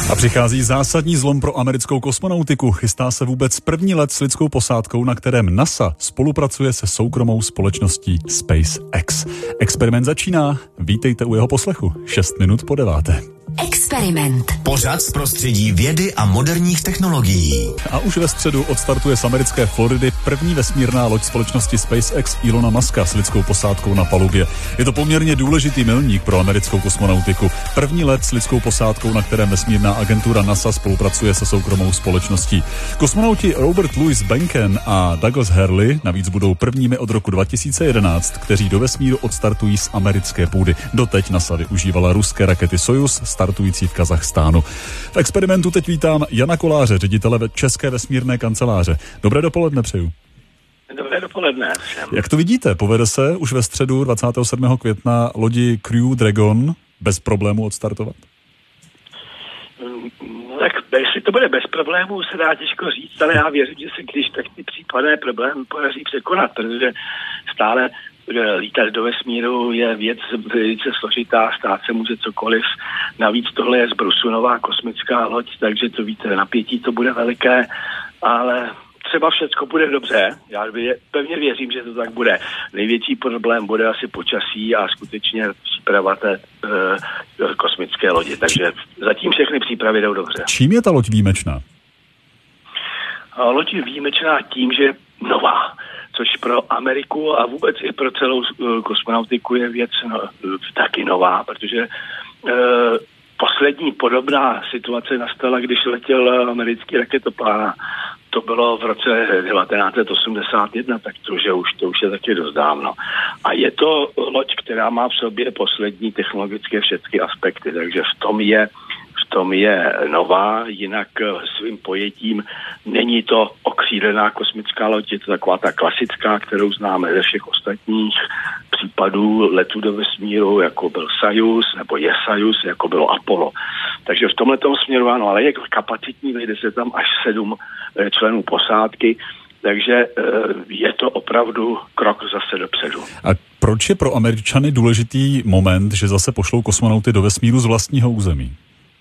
A přichází zásadní zlom pro americkou kosmonautiku. Chystá se vůbec první let s lidskou posádkou, na kterém NASA spolupracuje se soukromou společností SpaceX. Experiment začíná. Vítejte u jeho poslechu. 6 minut po 9. Experiment. Pořad z prostředí vědy a moderních technologií. A už ve středu odstartuje z americké Floridy první vesmírná loď společnosti SpaceX Elona Muska s lidskou posádkou na palubě. Je to poměrně důležitý milník pro americkou kosmonautiku. První let s lidskou posádkou, na kterém vesmírná agentura NASA spolupracuje se soukromou společností. Kosmonauti Robert Louis Behnken a Douglas Hurley navíc budou prvními od roku 2011, kteří do vesmíru odstartují z americké půdy. Doteď NASA využívala ruské rakety Sojuz, startující v Kazachstánu. V experimentu teď vítám Jana Koláře, ředitele České vesmírné kanceláře. Dobré dopoledne přeju. Dobré dopoledne. Jak to vidíte? Povede se už ve středu 27. května lodi Crew Dragon bez problému odstartovat? No tak jestli to bude bez problémů, se dá těžko říct, ale já věřím, že se když tak ty případné problémy podaří překonat, protože stále lítat do vesmíru je věc velice složitá, stát se může cokoliv. Navíc tohle je z Brusu nová kosmická loď, takže to víte, napětí to bude veliké, ale třeba všecko bude dobře. Já pevně věřím, že to tak bude. Největší problém bude asi počasí a skutečně příprava té kosmické lodi, takže zatím všechny přípravy jdou dobře. Čím je ta loď výjimečná? Loď je výjimečná tím, že je nová, což pro Ameriku a vůbec i pro celou kosmonautiku je věc taky nová, protože poslední podobná situace nastala, když letěl americký raketoplán. To bylo v roce 1981, tak to už je taky dost dávno. A je to loď, která má v sobě poslední technologické všechny aspekty, takže v tom je nová, jinak svým pojetím není to okřídlená kosmická loď, je to taková ta klasická, kterou známe ze všech ostatních případů letů do vesmíru, jako byl Sojuz, nebo je Sojuz, jako bylo Apollo. Takže v tomhletom směru ano, ale je kapacitní, vejde se tam až 7 členů posádky, takže je to opravdu krok zase dopředu. A proč je pro Američany důležitý moment, že zase pošlou kosmonauty do vesmíru z vlastního území?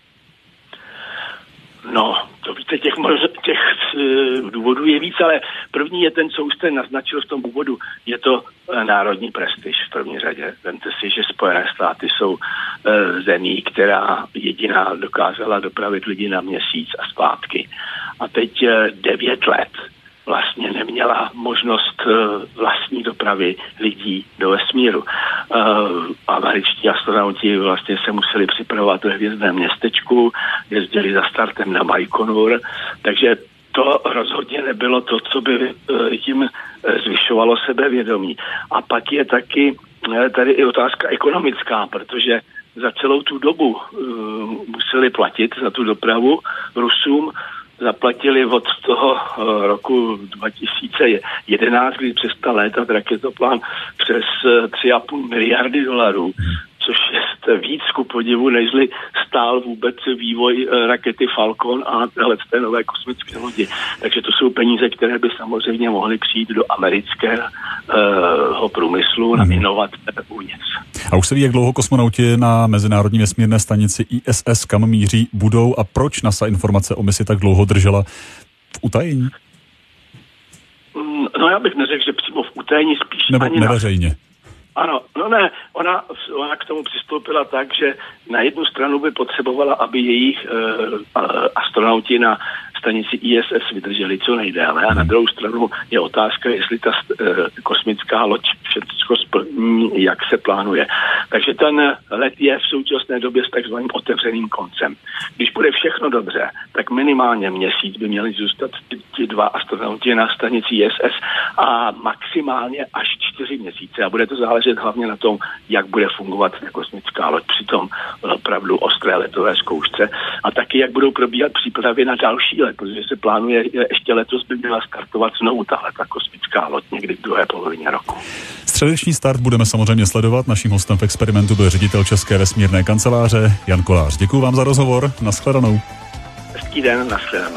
No, to víte, těch důvodů je víc, ale první je ten, co už jste naznačil v tom úvodu, je to národní prestiž v první řadě. Vemte si, že Spojené státy jsou zemí, která jediná dokázala dopravit lidi na Měsíc a zpátky. A teď 9 let vlastně neměla možnost vlastní dopravy lidí do vesmíru. Američtí astronauti vlastně se museli připravovat ve hvězdném městečku, jezdili za startem na Bajkonur, takže to rozhodně nebylo to, co by tím zvyšovalo sebevědomí. A pak je taky tady i otázka ekonomická, protože za celou tu dobu museli platit za tu dopravu Rusům, zaplatili od toho roku 2011, kdy přestal létat raketoplán přes 3,5 miliardy dolarů, což je víc ku podivu, nežli stál vůbec vývoj rakety Falcon a té nové kosmické lodi. Takže to jsou peníze, které by samozřejmě mohly přijít do amerického průmyslu na inovace uvnitř. A už se ví, jak dlouho kosmonauti na Mezinárodní vesmírné stanici ISS kam míří budou a proč NASA informace o misi tak dlouho držela v utajení? No já bych neřekl, že přímo v utajení, spíš nebo ani neveřejně. Ano, no ne, ona k tomu přistoupila tak, že na jednu stranu by potřebovala, aby jejich astronauti na stanici ISS vydrželi co nejdéle a na druhou stranu je otázka, jestli ta kosmická loď všechno splní, jak se plánuje. Takže ten let je v současné době s takzvaným otevřeným koncem. Když bude všechno dobře, tak minimálně měsíc by měli zůstat ti 2 astronauti na stanici ISS a maximálně až 4 měsíce. A bude to záležet hlavně na tom, jak bude fungovat ta kosmická loď při tom opravdu ostré letové zkoušce a taky, jak budou probíhat přípravy na další let, protože se plánuje, ještě letos by měla startovat znovu ta kosmická loď někdy v druhé polovině roku. Středeční start budeme samozřejmě sledovat. Naším hostem v experimentu byl ředitel České vesmírné kanceláře Jan Kolář. Děkuju vám za rozhovor. Nashledanou. Hezký den, nashledanou.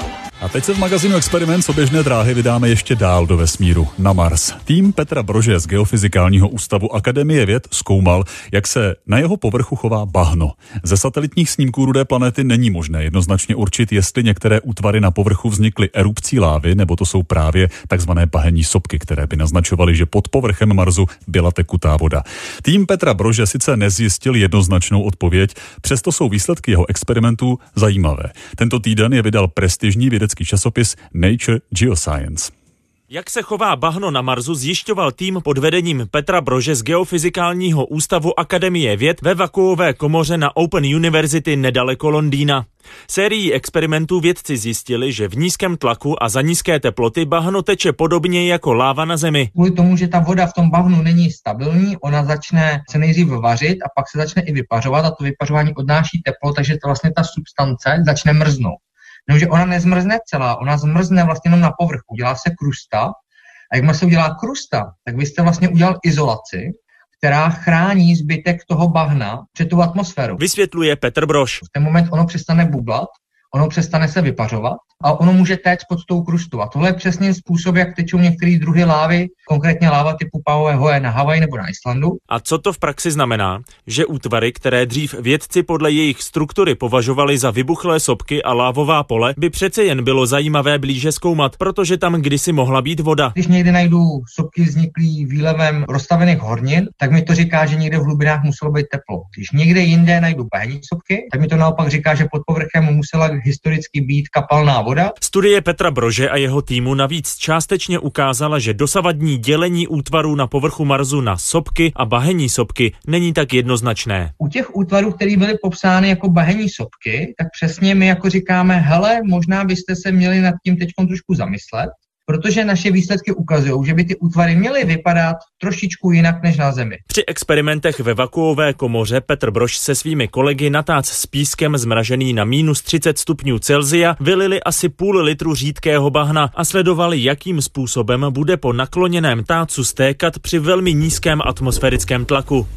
A teď se v magazínu Experiment z oběžné dráhy vydáme ještě dál do vesmíru, na Mars. Tým Petra Brože z Geofyzikálního ústavu Akademie věd zkoumal, jak se na jeho povrchu chová bahno. Ze satelitních snímků rudé planety není možné jednoznačně určit, jestli některé útvary na povrchu vznikly erupcí lávy, nebo to jsou právě takzvané bahenní sopky, které by naznačovaly, že pod povrchem Marsu byla tekutá voda. Tým Petra Brože sice nezjistil jednoznačnou odpověď, přesto jsou výsledky jeho experimentů zajímavé. Tento týden je vydal prestižní vědecký časopis Nature Geoscience. Jak se chová bahno na Marsu, zjišťoval tým pod vedením Petra Brože z Geofyzikálního ústavu Akademie věd ve vakuové komoře na Open University nedaleko Londýna. Sérií experimentů vědci zjistili, že v nízkém tlaku a za nízké teploty bahno teče podobně jako láva na Zemi. Kvůli tomu, že ta voda v tom bahnu není stabilní, ona začne se nejdřív vařit a pak se začne i vypařovat a to vypařování odnáší teplo, takže to vlastně ta substance začne mrznout. Jenomže ona nezmrzne celá, ona zmrzne vlastně jenom na povrchu, dělá se krusta a jak se udělá krusta, tak vy jste vlastně udělal izolaci, která chrání zbytek toho bahna před tu atmosféru. Vysvětluje Petr Brož. V ten moment ono přestane bublat, ono přestane se vypařovat a ono může téct pod tou krustou. A tohle je přesně způsob, jak tečou některé druhy lávy, konkrétně láva typu pavové hoje na Havaji nebo na Islandu. A co to v praxi znamená? Že útvary, které dřív vědci podle jejich struktury považovali za vybuchlé sopky a lávová pole, by přece jen bylo zajímavé blíže zkoumat, protože tam kdysi mohla být voda. Když někde najdu sopky vzniklý výlevem rozstavených hornin, tak mi to říká, že někde v hlubinách muselo být teplo. Když někde jinde najdu bahenní sopky, tak mi to naopak říká, že pod povrchem musela historicky být kapalná voda. Studie Petra Brože a jeho týmu navíc částečně ukázala, že dosavadní dělení útvarů na povrchu Marsu na sopky a bahenní sopky není tak jednoznačné. U těch útvarů, které byly popsány jako bahenní sopky, tak přesně my jako říkáme, hele, možná byste se měli nad tím teďkom trošku zamyslet, protože naše výsledky ukazují, že by ty útvary měly vypadat trošičku jinak než na Zemi. Při experimentech ve vakuové komoře Petr Brož se svými kolegy na tác s pískem zmražený na -30 stupňů Celsia vylili asi půl litru řídkého bahna a sledovali, jakým způsobem bude po nakloněném tácu stékat při velmi nízkém atmosférickém tlaku.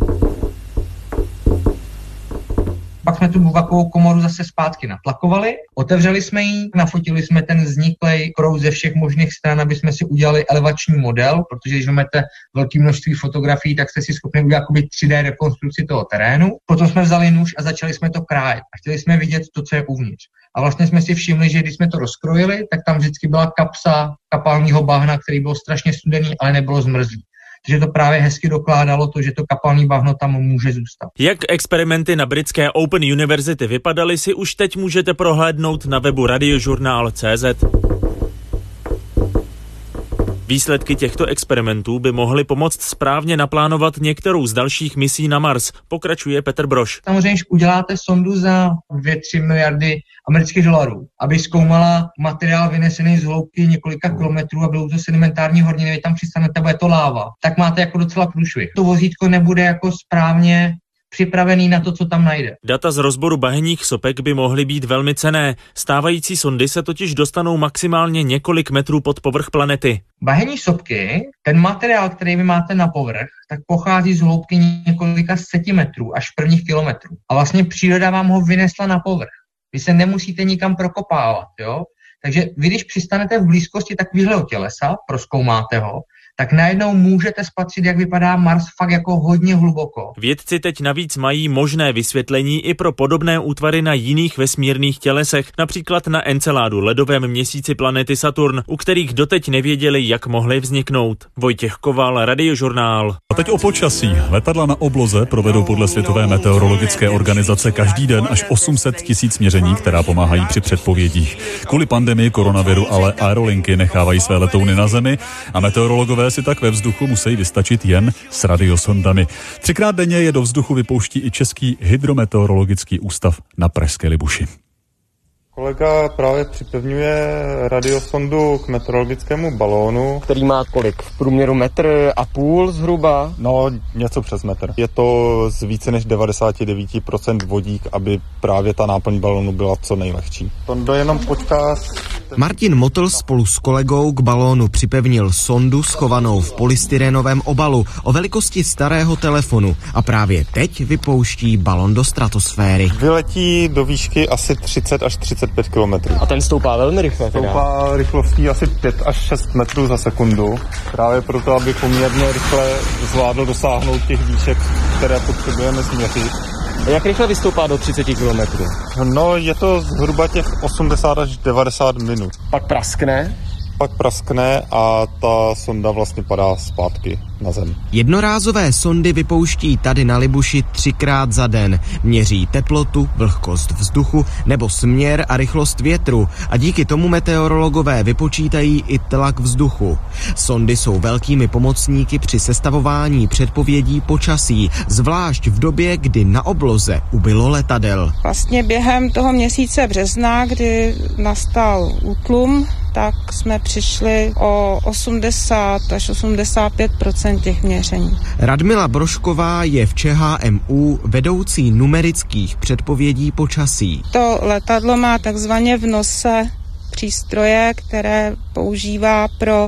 Pak jsme tu vakuovou komoru zase zpátky natlakovali, otevřeli jsme ji, nafotili jsme ten vzniklej krouh ze všech možných stran, aby jsme si udělali elevační model, protože když máte velké množství fotografií, tak jste si schopni udělat 3D rekonstrukci toho terénu. Potom jsme vzali nůž a začali jsme to krájet a chtěli jsme vidět to, co je uvnitř. A vlastně jsme si všimli, že když jsme to rozkrojili, tak tam vždycky byla kapsa kapalního bahna, který byl strašně studený, ale nebylo zmrzlý. Takže to právě hezky dokládalo to, že to kapalný bahno tam může zůstat. Jak experimenty na britské Open University vypadaly, si už teď můžete prohlédnout na webu radiožurnál.cz. Výsledky těchto experimentů by mohly pomoct správně naplánovat některou z dalších misí na Mars, pokračuje Petr Brož. Samozřejmě, když uděláte sondu za 2-3 miliardy amerických dolarů, aby zkoumala materiál vynesený z hloubky několika kilometrů a bylo to sedimentární horniny, vy tam přistanete, bude to láva, tak máte jako docela průšvih. To vozítko nebude jako správně připravený na to, co tam najde. Data z rozboru bahenních sopek by mohly být velmi cenné. Stávající sondy se totiž dostanou maximálně několik metrů pod povrch planety. Bahenní sopky, ten materiál, který vy máte na povrch, tak pochází z hloubky několika centimetrů až prvních kilometrů. A vlastně příroda vám ho vynesla na povrch. Vy se nemusíte nikam prokopávat, jo? Takže vy, když přistanete v blízkosti takového tělesa, prozkoumáte ho, tak najednou můžete spatřit, jak vypadá Mars fakt jako hodně hluboko. Vědci teď navíc mají možné vysvětlení i pro podobné útvary na jiných vesmírných tělesech, například na Enceládu, ledovém měsíci planety Saturn, u kterých doteď nevěděli, jak mohly vzniknout. Vojtěch Koval, Radiožurnál. A teď o počasí. Letadla na obloze provedou podle Světové meteorologické organizace každý den až 800 000 měření, která pomáhají při předpovědích. Kvůli pandemii koronaviru ale aerolinky nechávají své letouny na zemi a meteorologové si tak ve vzduchu musí vystačit jen s radiosondami. 3krát denně je do vzduchu vypouští i Český hydrometeorologický ústav na Pražské Libuši. Kolega právě připevňuje radiosondu k meteorologickému balónu. Který má kolik? V průměru 1,5 m zhruba? No, něco přes metr. Je to z více než 99% vodík, aby právě ta náplň balónu byla co nejlehčí. Sonda jenom počká Martin Motl spolu s kolegou k balónu připevnil sondu schovanou v polystyrenovém obalu o velikosti starého telefonu a právě teď vypouští balon do stratosféry. Vyletí do výšky asi 30 až 35 kilometrů. A ten stoupá velmi rychle. Stoupá rychlostí asi 5 až 6 metrů za sekundu. Právě proto, aby poměrně rychle zvládl dosáhnout těch výšek, které potřebujeme změřit. Jak rychle vystoupá do 30 kilometrů? No, je to zhruba těch 80 až 90 minut. Pak praskne? Pak praskne a ta sonda vlastně padá zpátky na zem. Jednorázové sondy vypouští tady na Libuši 3krát za den. Měří teplotu, vlhkost vzduchu nebo směr a rychlost větru a díky tomu meteorologové vypočítají i tlak vzduchu. Sondy jsou velkými pomocníky při sestavování předpovědí počasí, zvlášť v době, kdy na obloze ubylo letadel. Vlastně během toho měsíce března, kdy nastal útlum, tak jsme přišli o 80 až 85% těch měření. Radmila Brošková je v ČHMÚ vedoucí numerických předpovědí počasí. To letadlo má takzvaně v nose přístroje, které používá pro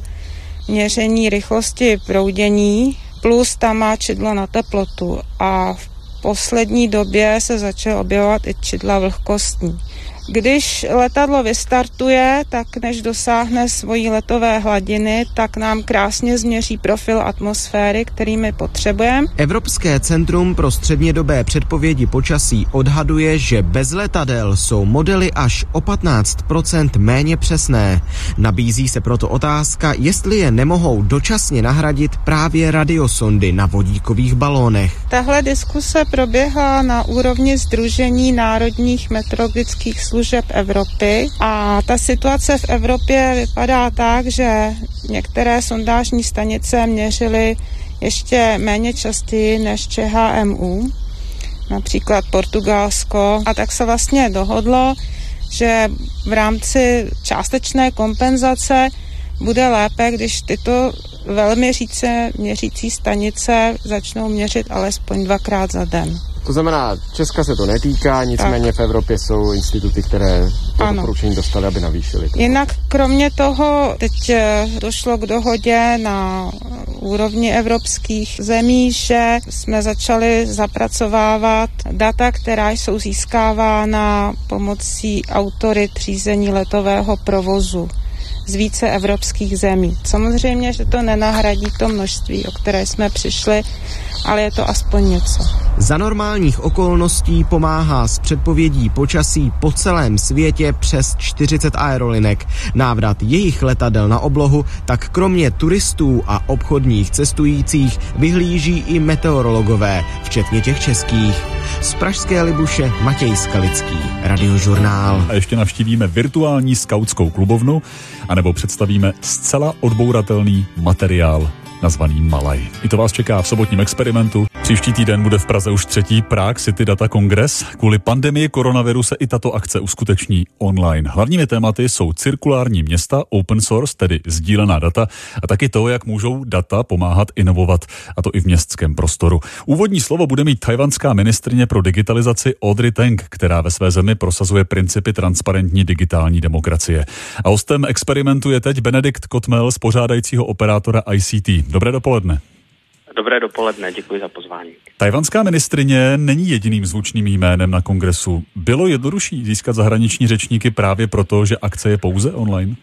měření rychlosti proudění, plus tam má čidlo na teplotu a v poslední době se začaly objevovat i čidla vlhkostní. Když letadlo vystartuje, tak než dosáhne svojí letové hladiny, tak nám krásně změří profil atmosféry, který my potřebujeme. Evropské centrum pro střednědobé předpovědi počasí odhaduje, že bez letadel jsou modely až o 15% méně přesné. Nabízí se proto otázka, jestli je nemohou dočasně nahradit právě radiosondy na vodíkových balónech. Tahle diskuse proběhla na úrovni Sdružení národních meteorologických služeb Evropy a ta situace v Evropě vypadá tak, že některé sondážní stanice měřily ještě méně častěji než ČHMÚ, například Portugalsko, a tak se vlastně dohodlo, že v rámci částečné kompenzace bude lépe, když tyto velmi měřící stanice začnou měřit alespoň 2krát za den. To znamená, Česka se to netýká, nicméně tak. V Evropě jsou instituty, které to doporučení dostaly, aby navýšily. Jinak kromě toho teď došlo k dohodě na úrovni evropských zemí, že jsme začali zapracovávat data, která jsou získávána pomocí autorit řízení letového provozu z více evropských zemí. Samozřejmě, že to nenahradí to množství, o které jsme přišli, ale je to aspoň něco. Za normálních okolností pomáhá s předpovědí počasí po celém světě přes 40 aerolinek. Návrat jejich letadel na oblohu tak kromě turistů a obchodních cestujících vyhlíží i meteorologové, včetně těch českých. Z pražské Libuše Matěj Skalický, Radiožurnál. A ještě navštívíme virtuální skautskou klubovnu, anebo představíme zcela odbouratelný materiál nazvaný Malaj. I to vás čeká v sobotním experimentu. Příští týden bude v Praze už 3. Prague City Data Congress. Kvůli pandemii koronaviru se i tato akce uskuteční online. Hlavními tématy jsou cirkulární města, open source, tedy sdílená data, a taky to, jak můžou data pomáhat inovovat, a to i v městském prostoru. Úvodní slovo bude mít tchajwanská ministryně pro digitalizaci Audrey Tang, která ve své zemi prosazuje principy transparentní digitální demokracie. A hostem experimentu je teď Benedikt Kotmel z pořádajícího operátora ICT. Dobré dopoledne. Dobré dopoledne, děkuji za pozvání. Tchajwanská ministryně není jediným zvučným jménem na kongresu. Bylo jednodušší získat zahraniční řečníky právě proto, že akce je pouze online?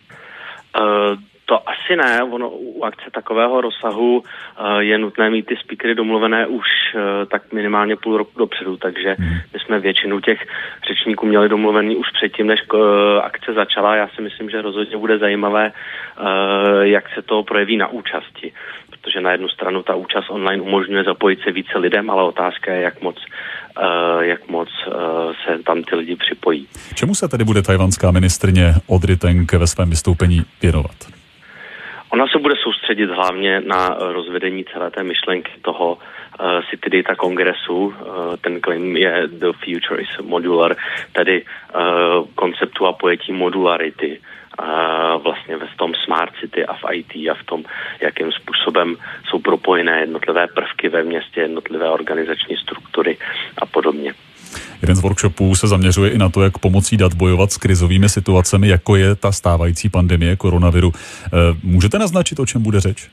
To asi ne, u akce takového rozsahu je nutné mít ty speakery domluvené už tak minimálně půl roku dopředu, takže my jsme většinu těch řečníků měli domluvený už předtím, než akce začala. Já si myslím, že rozhodně bude zajímavé, jak se to projeví na účasti, protože na jednu stranu ta účast online umožňuje zapojit se více lidem, ale otázka je, jak moc se tam ty lidi připojí. Čemu se tedy bude tchajwanská ministryně Audrey Tang ve svém vystoupení věnovat? Ona se bude soustředit hlavně na rozvedení celé té myšlenky toho City Data Kongresu. Ten claim je The Future is Modular, tedy konceptu a pojetí modularity vlastně v tom Smart City a v IT a v tom, jakým způsobem jsou propojené jednotlivé prvky ve městě, jednotlivé organizační struktury a podobně. Jeden z workshopů se zaměřuje i na to, jak pomocí dat bojovat s krizovými situacemi, jako je ta stávající pandemie koronaviru. Můžete naznačit, o čem bude řeč?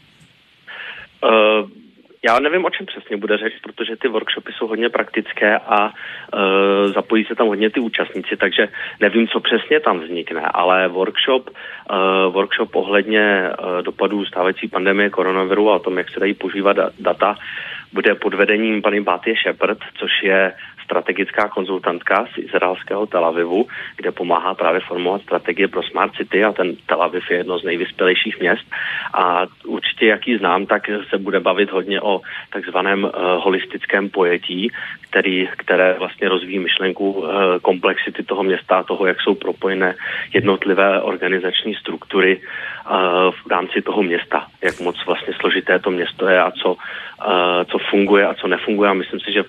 Já nevím, o čem přesně bude řeč, protože ty workshopy jsou hodně praktické a zapojí se tam hodně ty účastníci, takže nevím, co přesně tam vznikne, ale workshop ohledně dopadů stávající pandemie koronaviru a o tom, jak se dají používat data, bude pod vedením paní Batie Shepard, což je strategická konzultantka z izraelského Tel Avivu, kde pomáhá právě formovat strategie pro Smart City a ten Tel Aviv je jedno z nejvyspělejších měst a určitě, jak ji znám, tak se bude bavit hodně o takzvaném holistickém pojetí, které vlastně rozvíjí myšlenku komplexity toho města a toho, jak jsou propojené jednotlivé organizační struktury v rámci toho města, jak moc vlastně složité to město je a co funguje a co nefunguje. A myslím si, že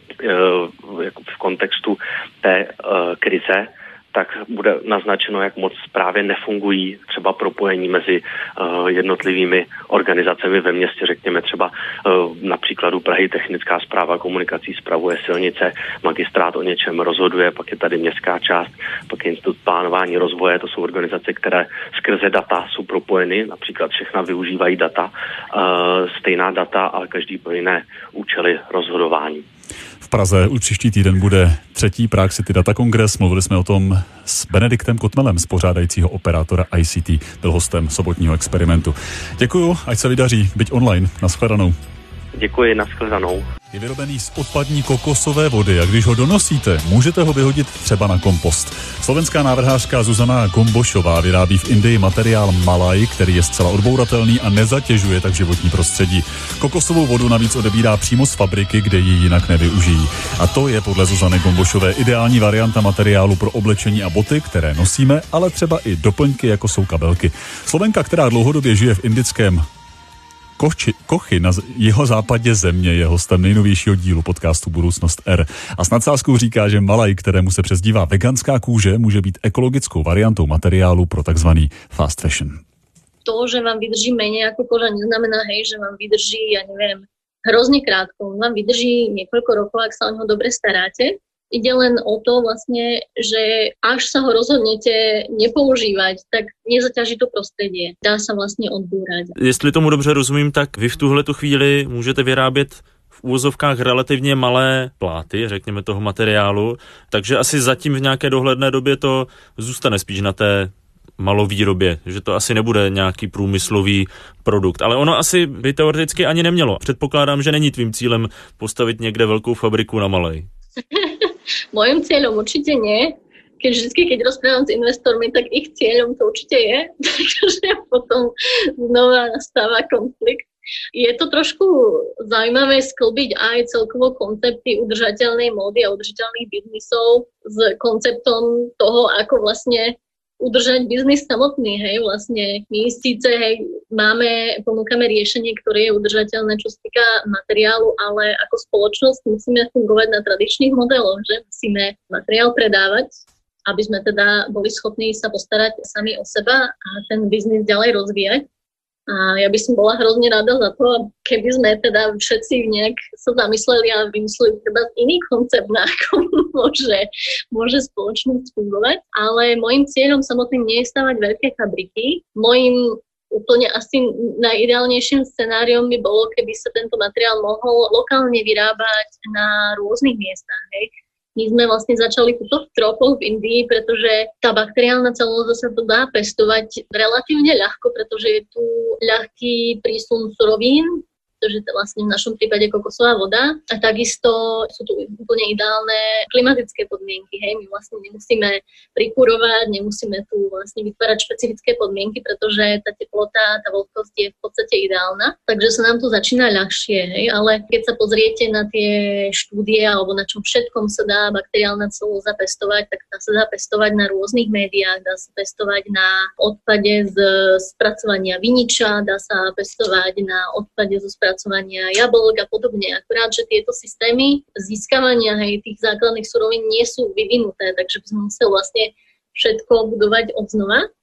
v kontextu té krize tak bude naznačeno, jak moc právě nefungují třeba propojení mezi jednotlivými organizacemi ve městě, řekněme třeba na příkladu Prahy technická správa komunikací spravuje silnice, magistrát o něčem rozhoduje, pak je tady městská část, pak je institut plánování rozvoje, to jsou organizace, které skrze data jsou propojeny, například všechna využívají data, stejná data, ale každý pro jiné účely rozhodování. V Praze už příští týden bude 3. Prague City Data Kongres. Mluvili jsme o tom s Benediktem Kotmelem z pořádajícího operátora ICT. Byl hostem sobotního experimentu. Děkuju, ať se vydaří, byť online. Nashledanou. Děkuji, nashledanou. Je vyrobený z odpadní kokosové vody a když ho donosíte, můžete ho vyhodit třeba na kompost. Slovenská návrhářka Zuzana Gombošová vyrábí v Indii materiál malaj, který je zcela odbouratelný a nezatěžuje tak životní prostředí. Kokosovou vodu navíc odebírá přímo z fabriky, kde ji jinak nevyužijí. A to je podle Zuzany Gombošové ideální varianta materiálu pro oblečení a boty, které nosíme, ale třeba i doplňky, jako jsou kabelky. Slovenka, která dlouhodobě žije v indickém Kochy na jihozápadě země, je hostem nejnovějšího dílu podcastu Budoucnost R. A s nadsázkou říká, že malaj, kterému se přezdívá veganská kůže, může být ekologickou variantou materiálu pro takzvaný fast fashion. To, že vám vydrží menej ako koža, neznamená, že vám vydrží, ja neviem, hrozne krátko. Vám vydrží niekoľko rokov, ak sa o neho dobre staráte. Ide len o to vlastne, že až sa ho rozhodnete nepoužívať, tak nezaťaží to prostredie. Dá sa vlastne odbúrať. Jestli tomu dobře rozumím, tak vy v tuhletu chvíli můžete vyrábět v úvozovkách relativně malé pláty, řekněme toho materiálu, takže asi zatím v nějaké dohledné době to zůstane spíš na té malovýrobě, že to asi nebude nějaký průmyslový produkt. Ale ono asi by teoreticky ani nemělo. Předpokládám, že není tvým cílem postavit někde velkou fabriku na malej. Mojím cieľom určite nie. Keď rozprávam s investormi, tak ich cieľom to určite je. Takže potom znova nastáva konflikt. Je to trošku zaujímavé sklbiť aj celkovo koncepty udržateľnej módy a udržateľných biznisov s konceptom toho, ako vlastne udržať biznis samotný, vlastne my síce, ponúkame riešenie, ktoré je udržateľné, čo sa týka materiálu, ale ako spoločnosť musíme fungovať na tradičných modeloch, že musíme materiál predávať, aby sme teda boli schopní sa postarať sami o seba a ten biznis ďalej rozvíjať. A ja by som bola hrozne rada za to, keby sme teda všetci nejak sa zamysleli a vymysleli treba iný koncept, na ako môže spoločnosť fungovať. Ale môjim cieľom samotným nie je stavať veľké fabriky. Môjim úplne asi najideálnejším scenáriom by bolo, keby sa tento materiál mohol lokálne vyrábať na rôznych miestach. My sme vlastne začali túto v tropoch v Indii, pretože tá bakteriálna celulóza sa tu dá pestovať relatívne ľahko, pretože je tu ľahký prísun surovín, pretože to vlastne v našom prípade kokosová voda a takisto sú tu úplne ideálne klimatické podmienky. My vlastne nemusíme prikúrovať, nemusíme tu vlastne vytvárať špecifické podmienky, pretože tá teplota, tá vlhkosť je v podstate ideálna. Takže sa nám to začína ľahšie, ale keď sa pozriete na tie štúdie alebo na čom všetkom sa dá bakteriálna celulóza pestovať, tak dá sa dá pestovať na rôznych médiách, dá sa pestovať na odpade z spracovania viniča, dá sa pestovať na odpade zo spracovania jablk a podobne. Akurát, že tieto systémy získavania tých základných surovín nie sú vyvinuté, takže by sme museli vlastne všetko budovať od znova.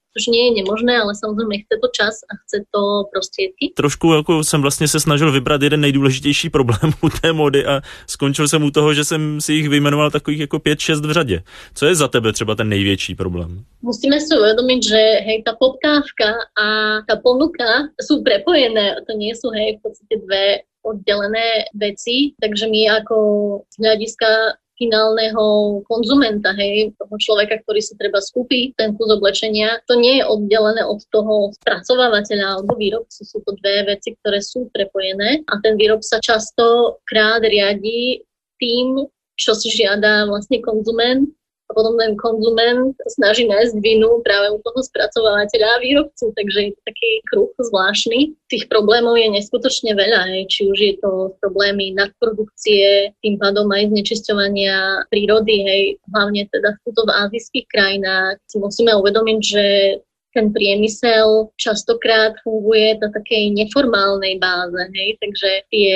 což nie je nemožné, ale samozřejmě chce to čas a chce to prostředky. Trošku jako jsem vlastně se snažil vybrat jeden nejdůležitější problém u té módy a skončil jsem u toho, že jsem si jich vyjmenoval takových jako 5-6 v řadě. Co je za tebe třeba ten největší problém? Musíme si uvedomiť, že hej, tá poptávka a tá ponuka sú prepojené, to nie sú hej v podstate dve oddelené veci, takže my ako z hľadiska finálneho konzumenta, hej, toho človeka, ktorý si treba skúpi ten kus oblečenia, to nie je oddelené od toho spracovávateľa alebo výrobcu. Sú to dve veci, ktoré sú prepojené a ten výrobca častokrát riadi tým, čo si žiada vlastne konzument a potom ten konzument snaží nájsť vinu práve u toho spracovávateľa a výrobcu, takže je to taký kruh zvláštny. Tých problémov je neskutočne veľa, či už je to problémy nadprodukcie, tým pádom aj znečisťovania prírody, hej, hlavne teda v azijských krajinách. Si musíme uvedomiť, že ten priemysel častokrát funguje na takej neformálnej báze, hej, takže tie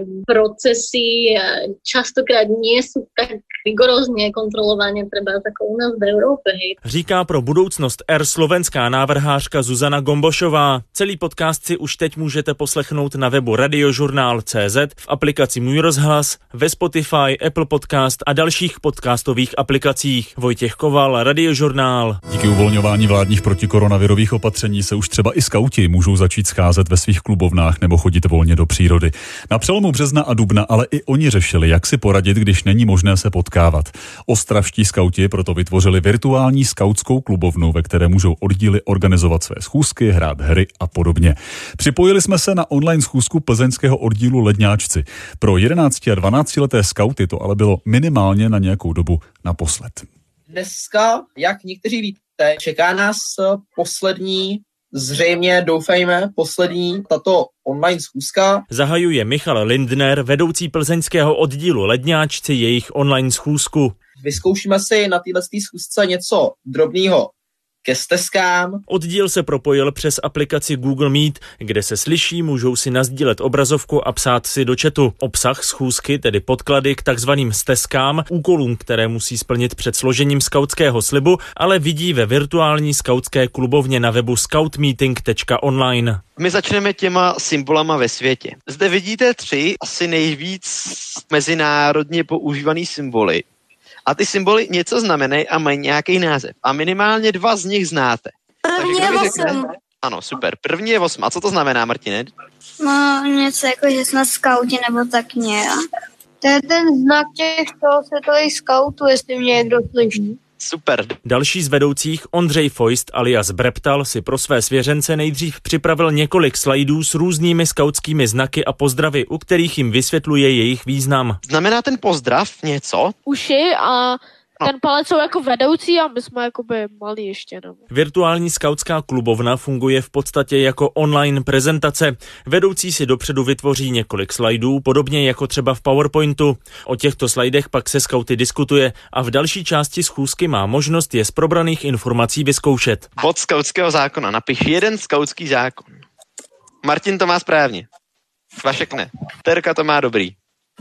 procesy častokrát nie sú tak rigorózně kontrolovaně třeba jako u nás v Evropě. Hej. Říká pro budoucnost slovenská návrhářka Zuzana Gombošová. Celý podcast si už teď můžete poslechnout na webu radiožurnál.cz, v aplikaci Můj rozhlas, ve Spotify, Apple Podcast a dalších podcastových aplikacích. Vojtěch Koval, Radiožurnál. Díky uvolňování vládních protikoronavirových opatření se už třeba i skauti můžou začít scházet ve svých klubovnách nebo chodit volně do přírody. Na přelomu března a dubna ale i oni řešili, jak si poradit, když není možné se potkávat. Ostravští skauti proto vytvořili virtuální skautskou klubovnu, ve které můžou oddíly organizovat své schůzky, hrát hry a podobně. Připojili jsme se na online schůzku plzeňského oddílu Ledňáčci. Pro 11 a 12 leté skauty to ale bylo minimálně na nějakou dobu naposled. Dneska, jak někteří víte, čeká nás poslední, zřejmě doufejme, poslední tato online schůzka. Zahajuje Michal Lindner, vedoucí plzeňského oddílu Ledňáčci, jejich online schůzku. Vyzkoušíme si na této schůzce něco drobného ke stezkám. Oddíl se propojil přes aplikaci Google Meet, kde se slyší, můžou si nasdílet obrazovku a psát si do chatu. Obsah schůzky, tedy podklady k takzvaným stezkám, úkolům, které musí splnit před složením skautského slibu, ale vidí ve virtuální skautské klubovně na webu scoutmeeting.online. My začneme těma symbolama ve světě. Zde vidíte 3 asi nejvíc mezinárodně používaný symboly. A ty symboly něco znamenají a mají nějaký název. A minimálně 2 z nich znáte. První je 8. Ano, super. První je 8. A co to znamená, Martine? No, něco jako, že jsme skauti nebo tak nějak. To je ten znak těch celosvětových skautů, jestli mě někdo slyší. Super. Další z vedoucích, Ondřej Foist alias Breptal, si pro své svěřence nejdřív připravil několik slajdů s různými skautskými znaky a pozdravy, u kterých jim vysvětluje jejich význam. Znamená ten pozdrav něco? Uši a ten palec jsou jako vedoucí a my jsme jakoby malí ještě. No. Virtuální skautská klubovna funguje v podstatě jako online prezentace. Vedoucí si dopředu vytvoří několik slajdů, podobně jako třeba v PowerPointu. O těchto slajdech pak se skauty diskutuje a v další části schůzky má možnost je z probraných informací vyzkoušet. Bod skautského zákona. Napiš jeden skautský zákon. Martin to má správně. Vašek ne. Terka to má dobrý.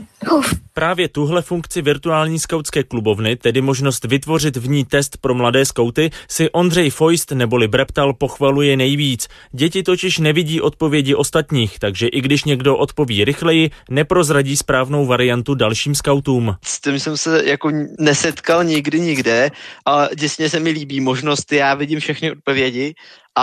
Právě tuhle funkci virtuální skautské klubovny, tedy možnost vytvořit v ní test pro mladé skauty, si Ondřej Foist neboli Breptal pochvaluje nejvíc. Děti totiž nevidí odpovědi ostatních, takže i když někdo odpoví rychleji, neprozradí správnou variantu dalším skautům. S tím jsem se jako nesetkal nikde, ale děsně se mi líbí možnost, já vidím všechny odpovědi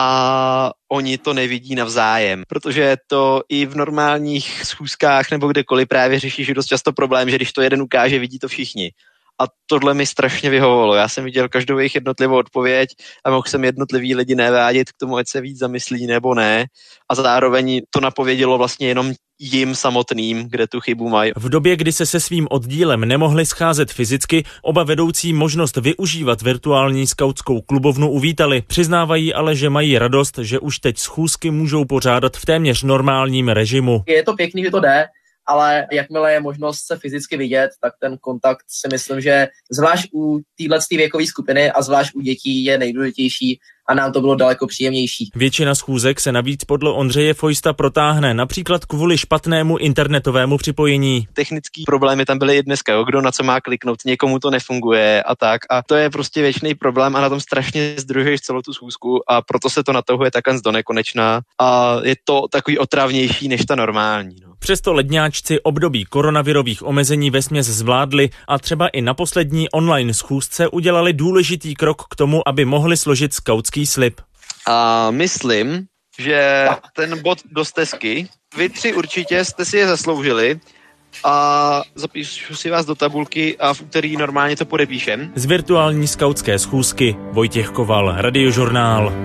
a oni to nevidí navzájem, protože to i v normálních schůzkách nebo kdekoliv právě řešíš dost často problém, že když to jeden ukáže, vidí to všichni. A tohle mi strašně vyhovovalo. Já jsem viděl každou jejich jednotlivou odpověď a mohl jsem jednotlivý lidi navádět k tomu, ať se víc zamyslí nebo ne. A zároveň to napovědělo vlastně jenom jim samotným, kde tu chybu mají. V době, kdy se svým oddílem nemohli scházet fyzicky, oba vedoucí možnost využívat virtuální skautskou klubovnu uvítali. Přiznávají ale, že mají radost, že už teď schůzky můžou pořádat v téměř normálním režimu. Je to pěkný, že to jde, ale jakmile je možnost se fyzicky vidět, tak ten kontakt si myslím, že zvlášť u této věkové skupiny a zvlášť u dětí je nejdůležitější a nám to bylo daleko příjemnější. Většina schůzek se navíc podle Ondřeje Fojsta protáhne, například kvůli špatnému internetovému připojení. Technický problémy tam byly i dneska, kdo na co má kliknout, někomu to nefunguje a tak. A to je prostě věčný problém a na tom strašně zdržuješ celou tu schůzku a proto se to natahuje takhle do nekonečna a je to takový otravnější než ta normální. No. Přesto ledňáčci období koronavirových omezení vesměs zvládli a třeba i na poslední online schůzce udělali důležitý krok k tomu, aby mohli složit skautský slib. A myslím, že ten bod do stezky, vy 3 určitě jste si je zasloužili a zapíšu si vás do tabulky a v úterý normálně to podepíšem. Z virtuální skautské schůzky Vojtěch Koval, Radiožurnál.